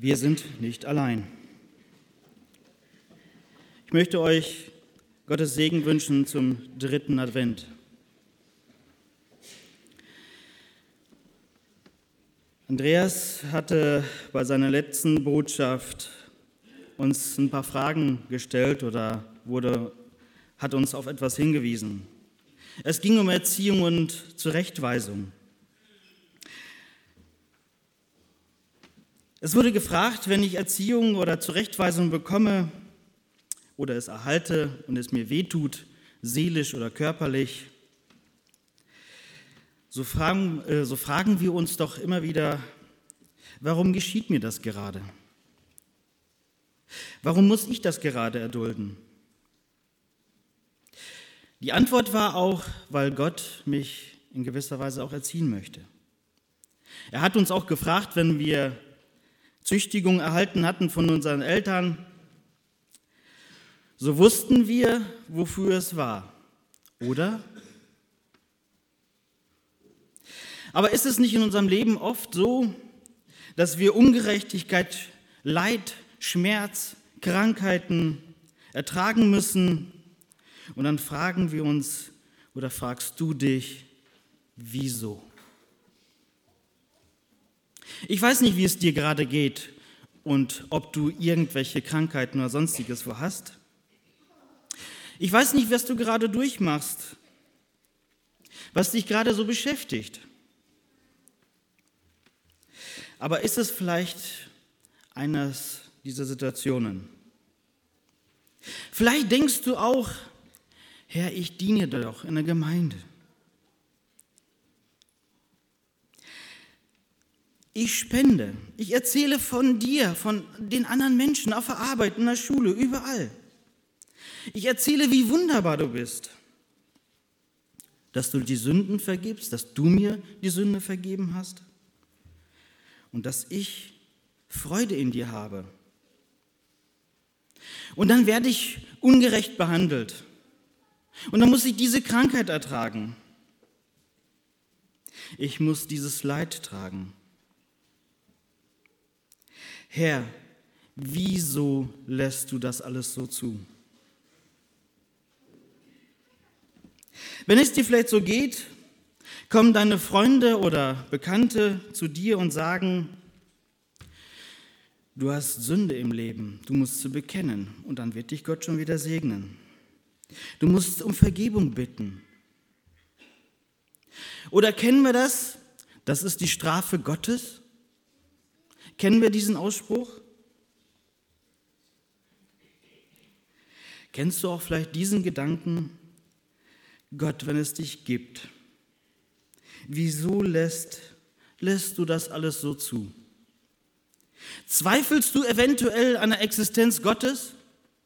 Wir sind nicht allein. Ich möchte euch Gottes Segen wünschen zum 3. Advent. Andreas hatte bei seiner letzten Botschaft uns ein paar Fragen gestellt oder hat uns auf etwas hingewiesen. Es ging um Erziehung und Zurechtweisung. Es wurde gefragt, wenn ich Erziehung oder Zurechtweisung bekomme oder es erhalte und es mir wehtut, seelisch oder körperlich, so fragen wir uns doch immer wieder, warum geschieht mir das gerade? Warum muss ich das gerade erdulden? Die Antwort war auch, weil Gott mich in gewisser Weise auch erziehen möchte. Er hat uns auch gefragt, wenn wir Züchtigung erhalten hatten von unseren Eltern, so wussten wir, wofür es war, oder? Aber ist es nicht in unserem Leben oft so, dass wir Ungerechtigkeit, Leid, Schmerz, Krankheiten ertragen müssen und dann fragen wir uns oder fragst du dich, wieso? Ich weiß nicht, wie es dir gerade geht und ob du irgendwelche Krankheiten oder Sonstiges hast. Ich weiß nicht, was du gerade durchmachst, was dich gerade so beschäftigt. Aber ist es vielleicht eines dieser Situationen? Vielleicht denkst du auch, Herr, ich diene doch in der Gemeinde. Ich spende, ich erzähle von dir, von den anderen Menschen auf der Arbeit, in der Schule, überall. Ich erzähle, wie wunderbar du bist, dass du die Sünden vergibst, dass du mir die Sünde vergeben hast und dass ich Freude in dir habe. Und dann werde ich ungerecht behandelt und dann muss ich diese Krankheit ertragen. Ich muss dieses Leid tragen. Herr, wieso lässt du das alles so zu? Wenn es dir vielleicht so geht, kommen deine Freunde oder Bekannte zu dir und sagen, du hast Sünde im Leben, du musst sie bekennen und dann wird dich Gott schon wieder segnen. Du musst um Vergebung bitten. Oder kennen wir das? Das ist die Strafe Gottes. Kennen wir diesen Ausspruch? Kennst du auch vielleicht diesen Gedanken? Gott, wenn es dich gibt, wieso lässt du das alles so zu? Zweifelst du eventuell an der Existenz Gottes?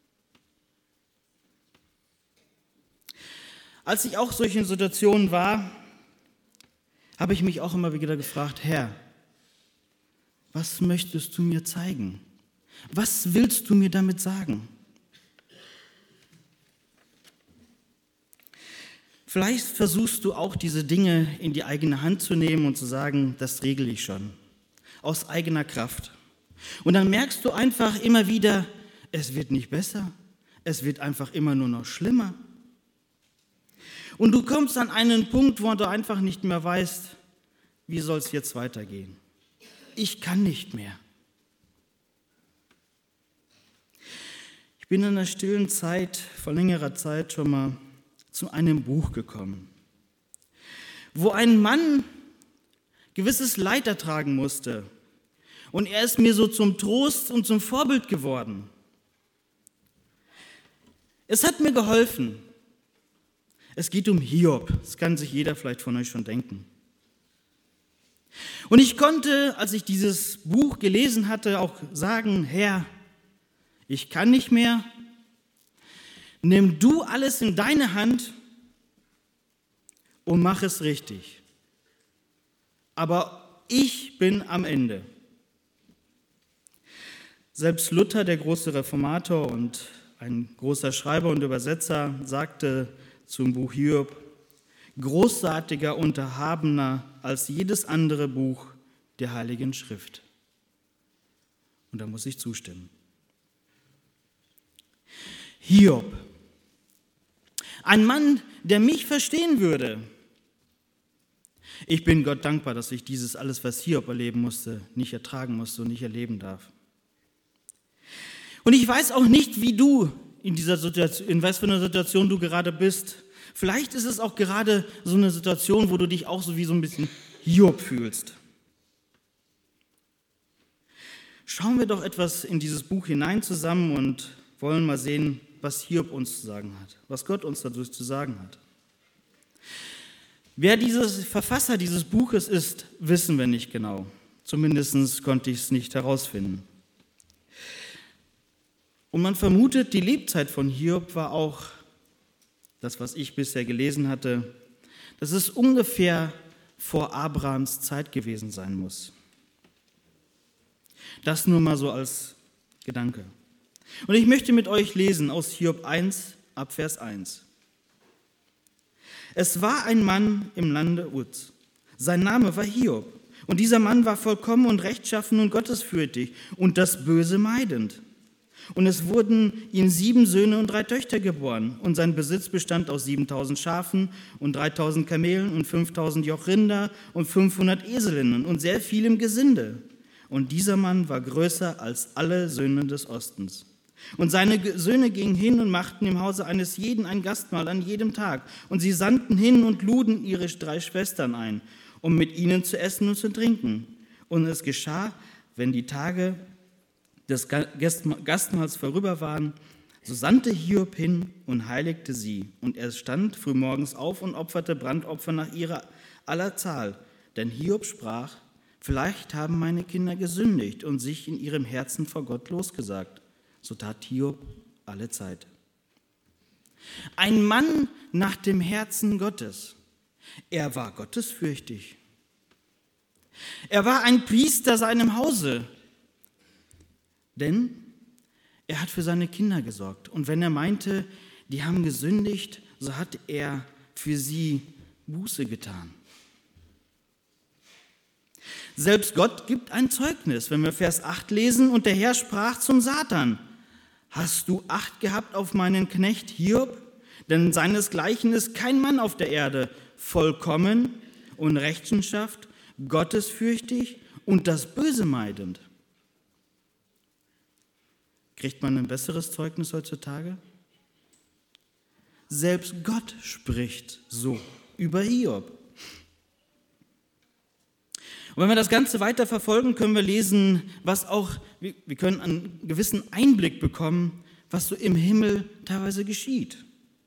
Als ich auch solchen Situationen war, habe ich mich auch immer wieder gefragt, Herr, was möchtest du mir zeigen? Was willst du mir damit sagen? Vielleicht versuchst du auch diese Dinge in die eigene Hand zu nehmen und zu sagen, das regle ich schon, aus eigener Kraft. Und dann merkst du einfach immer wieder, es wird nicht besser, es wird einfach immer nur noch schlimmer. Und du kommst an einen Punkt, wo du einfach nicht mehr weißt, wie soll es jetzt weitergehen. Ich kann nicht mehr. Ich bin in einer stillen Zeit, vor längerer Zeit schon mal zu einem Buch gekommen, wo ein Mann gewisses Leid ertragen musste. Und er ist mir so zum Trost und zum Vorbild geworden. Es hat mir geholfen. Es geht um Hiob. Das kann sich jeder vielleicht von euch schon denken. Und ich konnte, als ich dieses Buch gelesen hatte, auch sagen, Herr, ich kann nicht mehr. Nimm du alles in deine Hand und mach es richtig. Aber ich bin am Ende. Selbst Luther, der große Reformator und ein großer Schreiber und Übersetzer, sagte zum Buch Hiob, großartiger und erhabener als jedes andere Buch der Heiligen Schrift. Und da muss ich zustimmen. Hiob. Ein Mann, der mich verstehen würde. Ich bin Gott dankbar, dass ich dieses alles, was Hiob erleben musste, nicht ertragen musste und nicht erleben darf. Und ich weiß auch nicht, wie du in dieser Situation, in was für einer Situation du gerade bist. Vielleicht ist es auch gerade so eine Situation, wo du dich auch so wie so ein bisschen Hiob fühlst. Schauen wir doch etwas in dieses Buch hinein zusammen und wollen mal sehen, was Hiob uns zu sagen hat, was Gott uns dadurch zu sagen hat. Wer dieses Verfasser dieses Buches ist, wissen wir nicht genau. Zumindest konnte ich es nicht herausfinden. Und man vermutet, die Lebzeit von Hiob war auch das, was ich bisher gelesen hatte, dass es ungefähr vor Abrahams Zeit gewesen sein muss. Das nur mal so als Gedanke. Und ich möchte mit euch lesen aus Hiob 1 ab Vers 1. Es war ein Mann im Lande Uz. Sein Name war Hiob. Und dieser Mann war vollkommen und rechtschaffen und gottesfürchtig und das Böse meidend. Und es wurden ihm 7 Söhne und 3 Töchter geboren. Und sein Besitz bestand aus 7.000 Schafen und 3.000 Kamelen und 5.000 Joch Rinder und 500 Eselinnen und sehr vielem Gesinde. Und dieser Mann war größer als alle Söhne des Ostens. Und seine Söhne gingen hin und machten im Hause eines jeden ein Gastmahl an jedem Tag. Und sie sandten hin und luden ihre 3 Schwestern ein, um mit ihnen zu essen und zu trinken. Und es geschah, wenn die Tage des Gastmahls vorüber waren, so sandte Hiob hin und heiligte sie. Und er stand frühmorgens auf und opferte Brandopfer nach ihrer aller Zahl. Denn Hiob sprach, vielleicht haben meine Kinder gesündigt und sich in ihrem Herzen vor Gott losgesagt. So tat Hiob alle Zeit. Ein Mann nach dem Herzen Gottes. Er war gottesfürchtig. Er war ein Priester seinem Hause. Denn er hat für seine Kinder gesorgt. Und wenn er meinte, die haben gesündigt, so hat er für sie Buße getan. Selbst Gott gibt ein Zeugnis, wenn wir Vers 8 lesen. Und der Herr sprach zum Satan, hast du Acht gehabt auf meinen Knecht Hiob? Denn seinesgleichen ist kein Mann auf der Erde, vollkommen und Rechenschaft, gottesfürchtig und das Böse meidend. Kriegt man ein besseres Zeugnis heutzutage? Selbst Gott spricht so über Hiob. Und wenn wir das Ganze weiter verfolgen, können wir lesen, wir können einen gewissen Einblick bekommen, was so im Himmel teilweise geschieht.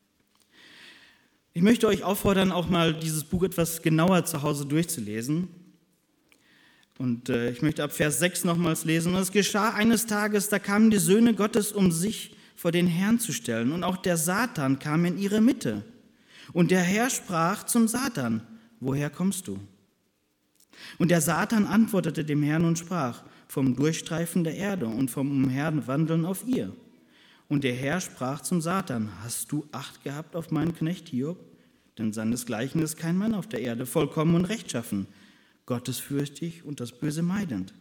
Ich möchte euch auffordern, auch mal dieses Buch etwas genauer zu Hause durchzulesen. Und ich möchte ab Vers 6 nochmals lesen. Und es geschah eines Tages, da kamen die Söhne Gottes, um sich vor den Herrn zu stellen. Und auch der Satan kam in ihre Mitte. Und der Herr sprach zum Satan, woher kommst du? Und der Satan antwortete dem Herrn und sprach, vom Durchstreifen der Erde und vom Umherwandeln auf ihr. Und der Herr sprach zum Satan, hast du Acht gehabt auf meinen Knecht Hiob? Denn seinesgleichen ist kein Mann auf der Erde, vollkommen und rechtschaffen, gottesfürchtig und das Böse meidend.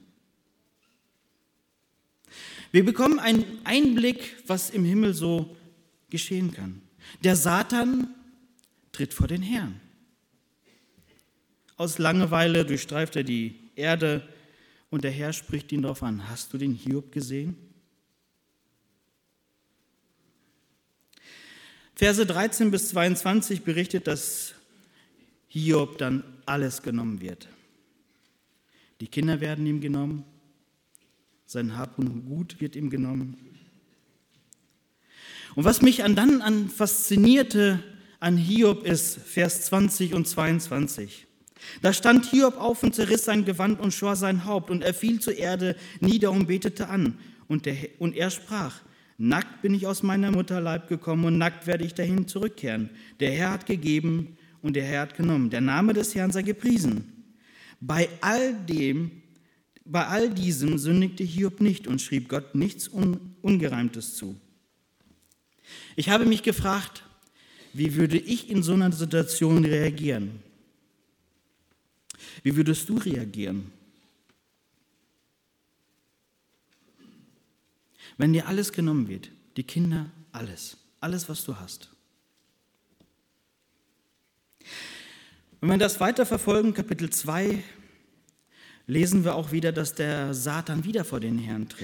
Wir bekommen einen Einblick, was im Himmel so geschehen kann. Der Satan tritt vor den Herrn. Aus Langeweile durchstreift er die Erde und der Herr spricht ihn darauf an. Hast du den Hiob gesehen? Verse 13 bis 22 berichtet, dass Hiob dann alles genommen wird. Die Kinder werden ihm genommen, sein Hab und Gut wird ihm genommen. Und was mich dann faszinierte an Hiob ist Vers 20 und 22. Da stand Hiob auf und zerriss sein Gewand und schor sein Haupt, und er fiel zur Erde nieder und betete an. Und er sprach, nackt bin ich aus meiner Mutterleib gekommen und nackt werde ich dahin zurückkehren. Der Herr hat gegeben und der Herr hat genommen. Der Name des Herrn sei gepriesen. Bei all diesem sündigte Hiob nicht und schrieb Gott nichts Ungereimtes zu. Ich habe mich gefragt, wie würde ich in so einer Situation reagieren? Wie würdest du reagieren? Wenn dir alles genommen wird, die Kinder, alles, was du hast. Wenn wir das weiterverfolgen, Kapitel 2, lesen wir auch wieder, dass der Satan wieder vor den Herrn tritt.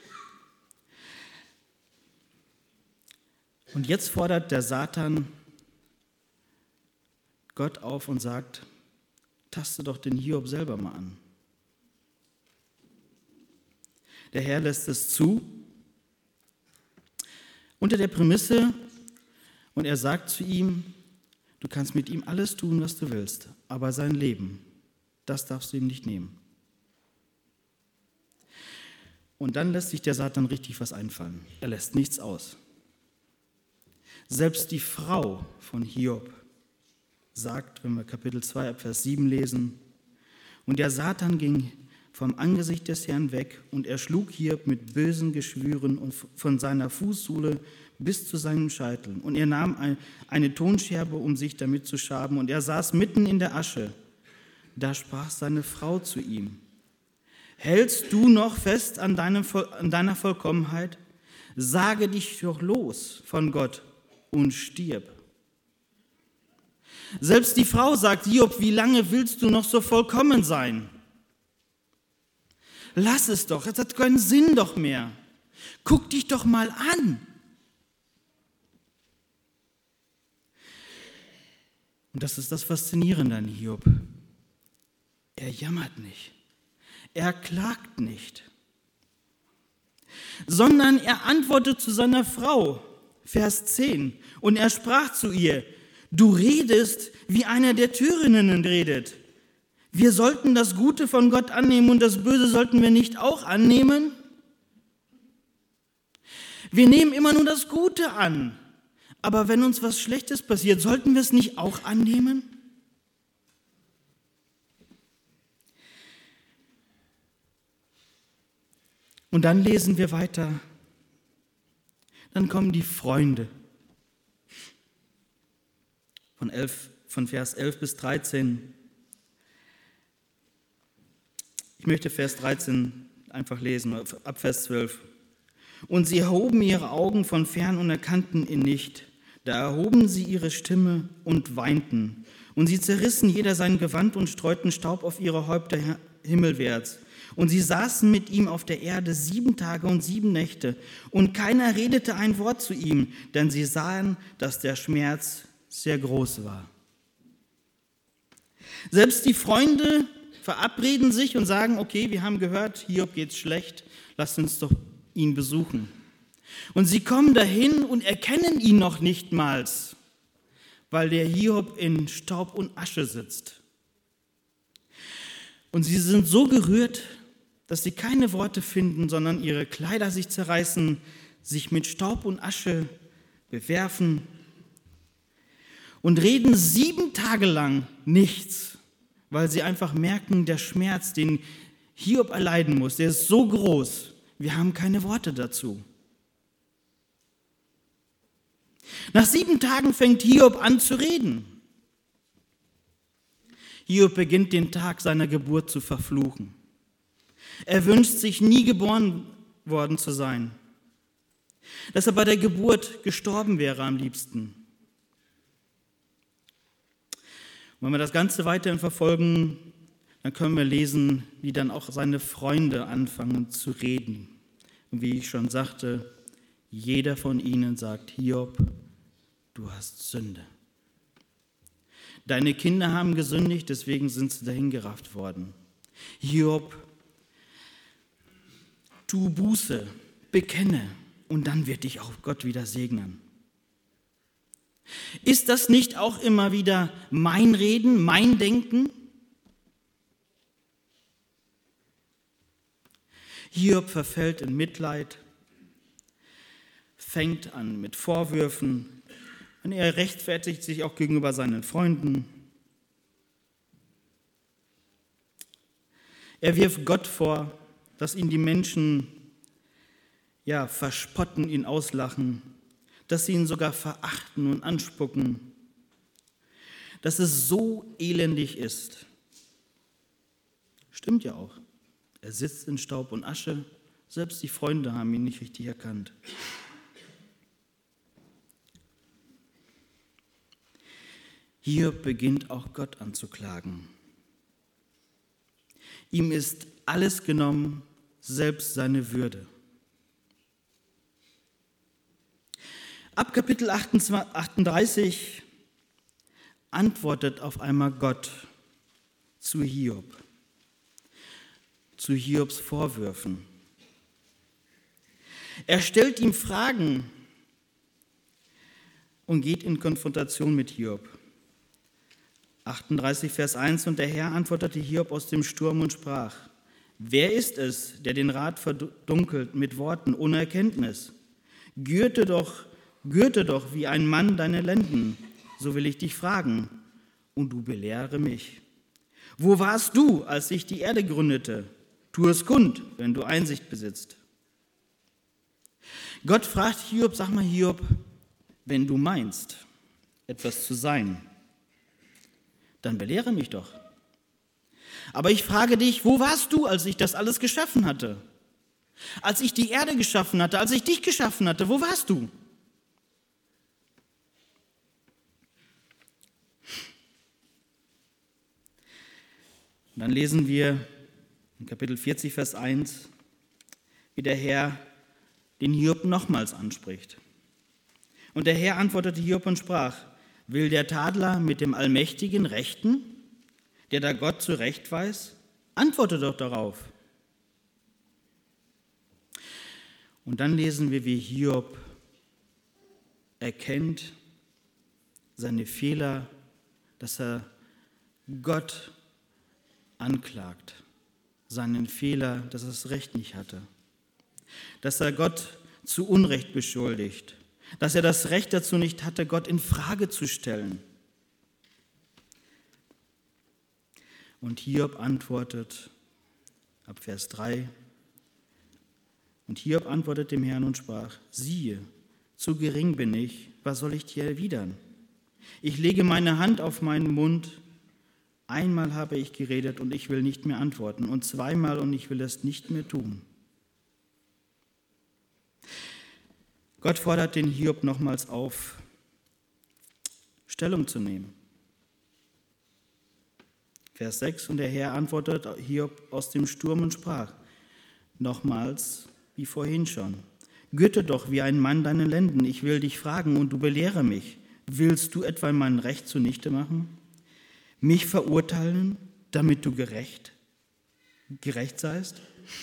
Und jetzt fordert der Satan Gott auf und sagt, taste doch den Hiob selber mal an. Der Herr lässt es zu, unter der Prämisse, und er sagt zu ihm, du kannst mit ihm alles tun, was du willst, aber sein Leben, das darfst du ihm nicht nehmen. Und dann lässt sich der Satan richtig was einfallen. Er lässt nichts aus. Selbst die Frau von Hiob sagt, wenn wir Kapitel 2, Vers 7 lesen, und der Satan ging vom Angesicht des Herrn weg und er schlug Hiob mit bösen Geschwüren und von seiner Fußsohle bis zu seinem Scheitel. Und er nahm eine Tonscherbe, um sich damit zu schaben, und er saß mitten in der Asche. Da sprach seine Frau zu ihm, hältst du noch fest an deiner Vollkommenheit? Sage dich doch los von Gott und stirb. Selbst die Frau sagt, Hiob, wie lange willst du noch so vollkommen sein? Lass es doch, es hat keinen Sinn doch mehr. Guck dich doch mal an. Und das ist das Faszinierende an Hiob. Er jammert nicht, er klagt nicht, sondern er antwortet zu seiner Frau, Vers 10, und er sprach zu ihr, du redest, wie einer der Thürinnen redet. Wir sollten das Gute von Gott annehmen und das Böse sollten wir nicht auch annehmen? Wir nehmen immer nur das Gute an, aber wenn uns was Schlechtes passiert, sollten wir es nicht auch annehmen? Und dann lesen wir weiter. Dann kommen die Freunde. Von Vers 11 bis 13. Ich möchte Vers 13 einfach lesen, ab Vers 12. Und sie erhoben ihre Augen von fern und erkannten ihn nicht. Da erhoben sie ihre Stimme und weinten. Und sie zerrissen jeder sein Gewand und streuten Staub auf ihre Häupter himmelwärts. Und sie saßen mit ihm auf der Erde 7 Tage und 7 Nächte. Und keiner redete ein Wort zu ihm, denn sie sahen, dass der Schmerz sehr groß war. Selbst die Freunde verabreden sich und sagen, okay, wir haben gehört, Hiob geht's schlecht, lasst uns doch ihn besuchen. Und sie kommen dahin und erkennen ihn noch nichtmals, weil der Hiob in Staub und Asche sitzt. Und sie sind so gerührt, dass sie keine Worte finden, sondern ihre Kleider sich zerreißen, sich mit Staub und Asche bewerfen und reden 7 Tage lang nichts, weil sie einfach merken, der Schmerz, den Hiob erleiden muss, der ist so groß, wir haben keine Worte dazu. Nach 7 Tagen fängt Hiob an zu reden. Hiob beginnt den Tag seiner Geburt zu verfluchen. Er wünscht sich, nie geboren worden zu sein, dass er bei der Geburt gestorben wäre am liebsten. Und wenn wir das Ganze weiterhin verfolgen, dann können wir lesen, wie dann auch seine Freunde anfangen zu reden. Und wie ich schon sagte, jeder von ihnen sagt, Hiob, du hast Sünde. Deine Kinder haben gesündigt, deswegen sind sie dahingerafft worden. Hiob, tu Buße, bekenne, und dann wird dich auch Gott wieder segnen. Ist das nicht auch immer wieder mein Reden, mein Denken? Hiob verfällt in Mitleid, fängt an mit Vorwürfen, und er rechtfertigt sich auch gegenüber seinen Freunden. Er wirft Gott vor, dass ihn die Menschen verspotten, ihn auslachen, dass sie ihn sogar verachten und anspucken, dass es so elendig ist. Stimmt ja auch. Er sitzt in Staub und Asche, Selbst die Freunde haben ihn nicht richtig erkannt. Hiob beginnt auch Gott anzuklagen. Ihm ist alles genommen, selbst seine Würde. Ab Kapitel 38 antwortet auf einmal Gott zu Hiob, zu Hiobs Vorwürfen. Er stellt ihm Fragen und geht in Konfrontation mit Hiob. 38, Vers 1: Und der Herr antwortete Hiob aus dem Sturm und sprach: Wer ist es, der den Rat verdunkelt mit Worten ohne Erkenntnis? Gürte doch wie ein Mann deine Lenden, so will ich dich fragen, und du belehre mich. Wo warst du, als ich die Erde gründete? Tu es kund, wenn du Einsicht besitzt. Gott fragt Hiob: Sag mal, Hiob, wenn du meinst, etwas zu sein, dann belehre mich doch. Aber ich frage dich, wo warst du, als ich das alles geschaffen hatte? Als ich die Erde geschaffen hatte, als ich dich geschaffen hatte, wo warst du? Und dann lesen wir in Kapitel 40, Vers 1, wie der Herr den Hiob nochmals anspricht. Und der Herr antwortete Hiob und sprach: Will der Tadler mit dem Allmächtigen rechten, der da Gott zurecht weiß? Antworte doch darauf. Und dann lesen wir, wie Hiob erkennt seine Fehler, dass er Gott anklagt, seinen Fehler, dass er das Recht nicht hatte, dass er Gott zu Unrecht beschuldigt, dass er das Recht dazu nicht hatte, Gott in Frage zu stellen. Und Hiob antwortet ab Vers 3: Und Hiob antwortet dem Herrn und sprach: Siehe, zu gering bin ich, was soll ich dir erwidern? Ich lege meine Hand auf meinen Mund. Einmal habe ich geredet und ich will nicht mehr antworten, und zweimal und ich will es nicht mehr tun. Gott fordert den Hiob nochmals auf, Stellung zu nehmen. Vers 6: Und der Herr antwortet Hiob aus dem Sturm und sprach, nochmals wie vorhin schon: Gürte doch wie ein Mann deine Lenden, ich will dich fragen und du belehre mich. Willst du etwa mein Recht zunichte machen? Mich verurteilen, damit du gerecht seist?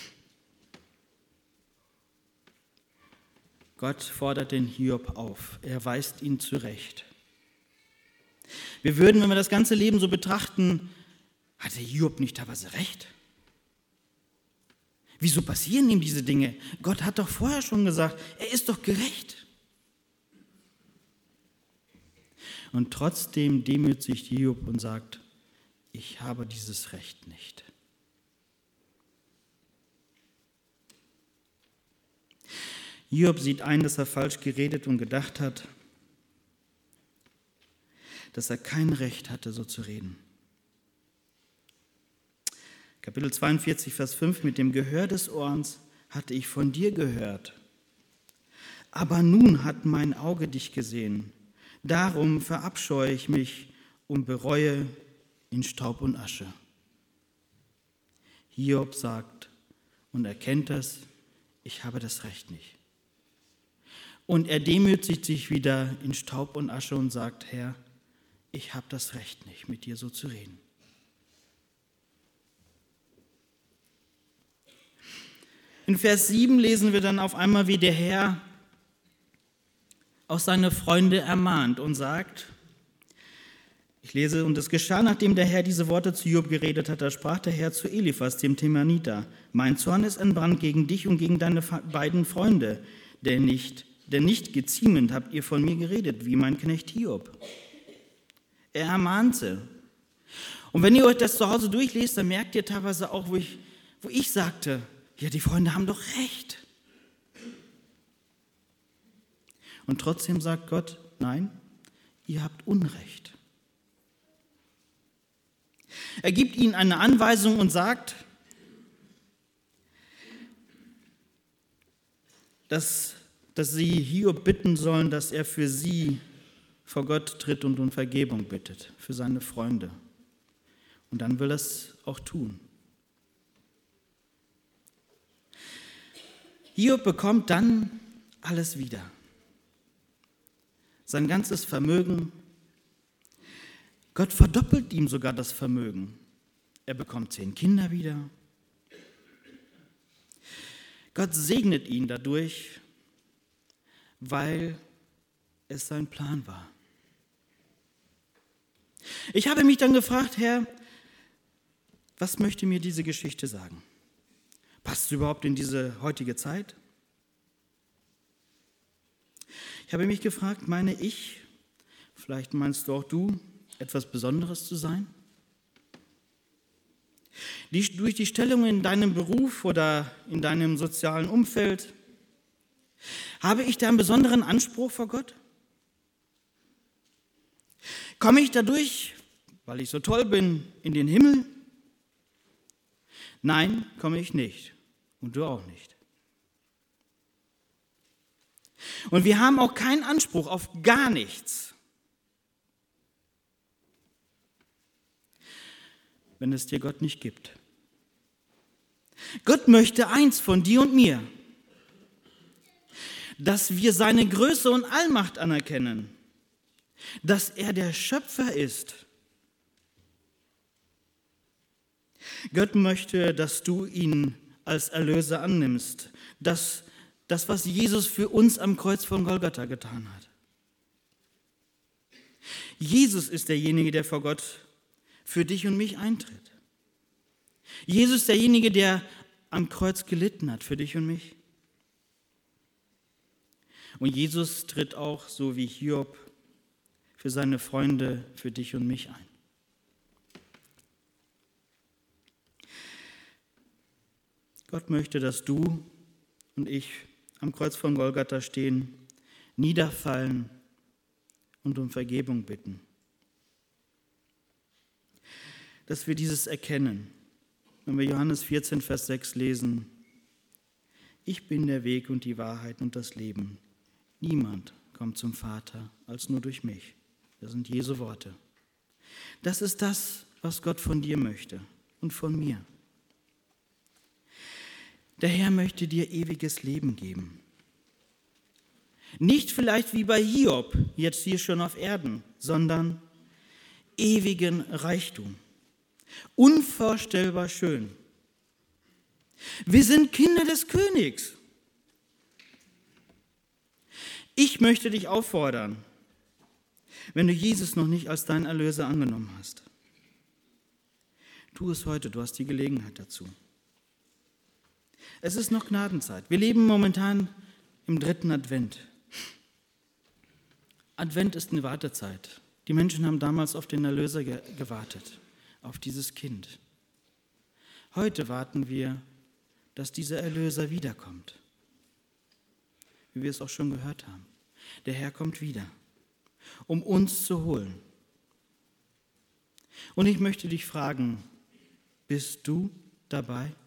Gott fordert den Hiob auf, er weist ihn zurecht. Wir würden, wenn wir das ganze Leben so betrachten, hatte Hiob nicht teilweise recht? Wieso passieren ihm diese Dinge? Gott hat doch vorher schon gesagt, er ist doch gerecht. Und trotzdem demütigt Hiob und sagt: Ich habe dieses Recht nicht. Hiob sieht ein, dass er falsch geredet und gedacht hat, dass er kein Recht hatte, so zu reden. Kapitel 42, Vers 5: Mit dem Gehör des Ohrens hatte ich von dir gehört, aber nun hat mein Auge dich gesehen. Darum verabscheue ich mich und bereue in Staub und Asche. Hiob sagt und erkennt es: Ich habe das Recht nicht. Und er demütigt sich wieder in Staub und Asche und sagt: Herr, ich habe das Recht nicht, mit dir so zu reden. In Vers 7 lesen wir dann auf einmal, wie der Herr auch seine Freunde ermahnt und sagt, ich lese: Und es geschah, nachdem der Herr diese Worte zu Hiob geredet hat, da sprach der Herr zu Eliphas, dem Temaniter: Mein Zorn ist entbrannt gegen dich und gegen deine beiden Freunde, denn nicht geziemend habt ihr von mir geredet, wie mein Knecht Hiob. Er ermahnt sie. Und wenn ihr euch das zu Hause durchlest, dann merkt ihr teilweise auch, wo ich sagte, ja, die Freunde haben doch recht. Und trotzdem sagt Gott, nein, ihr habt Unrecht. Er gibt ihnen eine Anweisung und sagt, dass sie Hiob bitten sollen, dass er für sie vor Gott tritt und um Vergebung bittet, für seine Freunde. Und dann will er es auch tun. Hiob bekommt dann alles wieder. Sein ganzes Vermögen. Gott verdoppelt ihm sogar das Vermögen. Er bekommt 10 Kinder wieder. Gott segnet ihn dadurch, weil es sein Plan war. Ich habe mich dann gefragt, Herr, was möchte mir diese Geschichte sagen? Passt es überhaupt in diese heutige Zeit? Ich habe mich gefragt, meine ich, vielleicht meinst du auch du, etwas Besonderes zu sein? Durch die Stellung in deinem Beruf oder in deinem sozialen Umfeld, habe ich da einen besonderen Anspruch vor Gott? Komme ich dadurch, weil ich so toll bin, in den Himmel? Nein, komme ich nicht. Und du auch nicht. Und wir haben auch keinen Anspruch auf gar nichts, wenn es dir Gott nicht gibt. Gott möchte eins von dir und mir, dass wir seine Größe und Allmacht anerkennen, dass er der Schöpfer ist. Gott möchte, dass du ihn als Erlöser annimmst, das, was Jesus für uns am Kreuz von Golgatha getan hat. Jesus ist derjenige, der vor Gott für dich und mich eintritt. Jesus ist derjenige, der am Kreuz gelitten hat für dich und mich. Und Jesus tritt auch, so wie Hiob, für seine Freunde, für dich und mich ein. Gott möchte, dass du und ich am Kreuz von Golgatha stehen, niederfallen und um Vergebung bitten. Dass wir dieses erkennen, wenn wir Johannes 14, Vers 6 lesen: Ich bin der Weg und die Wahrheit und das Leben. Niemand kommt zum Vater als nur durch mich. Das sind Jesu Worte. Das ist das, was Gott von dir möchte und von mir. Der Herr möchte dir ewiges Leben geben. Nicht vielleicht wie bei Hiob, jetzt hier schon auf Erden, sondern ewigen Reichtum. Unvorstellbar schön. Wir sind Kinder des Königs. Ich möchte dich auffordern, wenn du Jesus noch nicht als deinen Erlöser angenommen hast. Tu es heute, du hast die Gelegenheit dazu. Es ist noch Gnadenzeit. Wir leben momentan im 3. Advent. Advent ist eine Wartezeit. Die Menschen haben damals auf den Erlöser gewartet, auf dieses Kind. Heute warten wir, dass dieser Erlöser wiederkommt. Wie wir es auch schon gehört haben. Der Herr kommt wieder, um uns zu holen. Und ich möchte dich fragen, bist du dabei?